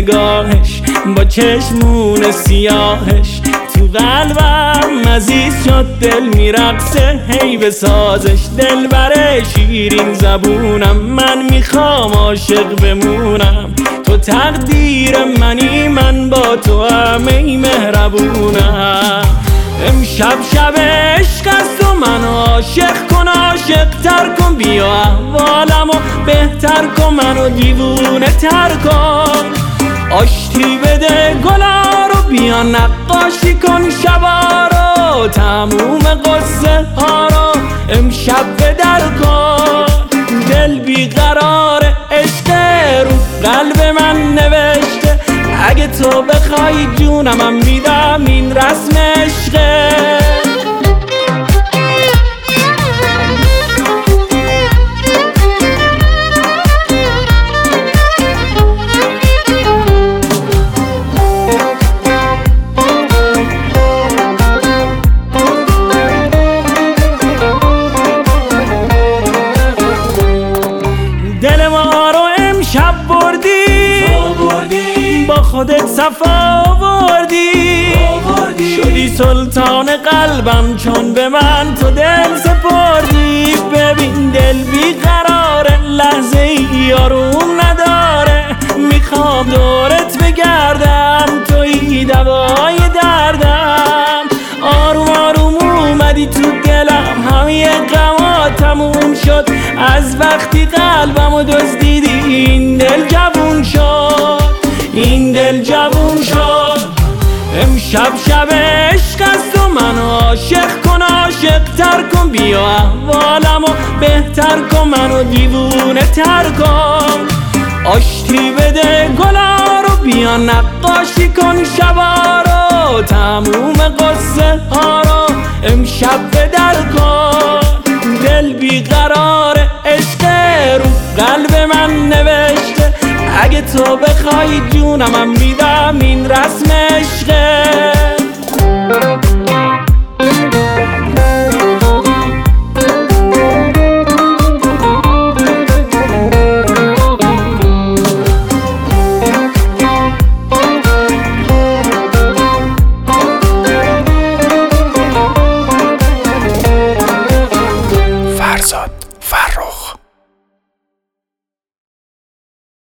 نگاهش با چشمون سیاهش تو قلبم عزیز شد، دل میرقصه هی به سازش. دل بره شیرین زبونم، من میخوام عاشق بمونم. تو تقدیر منی، من با تو هم ای مهربونم. امشب شب عشق است و منو عاشق کن، عاشق تر کن، بیا احوالمو بهتر کن، منو دیوونه تر کن. آشتی بده گلا رو، بیا نقاشی کن شبا رو، تموم قصه ها رو امشب بدر کن. دل بیقرار عشق رو قلب من نوشته، اگه تو بخوای جونم میدم، این رسم عشقه. دل ما رو امشب بردی، با خودت صفا آوردی، شدی سلطان قلبم چون به من تو دل سپردی. ببین دل بیقراره، لحظه ای آروم نداره، میخوام دورت بگردم، تویی دوای دردم. آروم آروم اومدی تو دلم، همه غما تموم شد از وقتی قلبمو دزدیدی. این دل جوون شد، این دل جوون شد. امشب شب عشق است و منو عاشق کن، عاشق تر کن، بیا احوالمو بهتر کن، منو دیوونه تر کن. آشتی بده گلا رو، بیا نقاشی کن شبا رو، تموم قصه ها رو امشب بدر کن. دل بیقرار عشق رو قلب من نوشته، اگه تو بخوای جونم میدم، این رسم عشقه.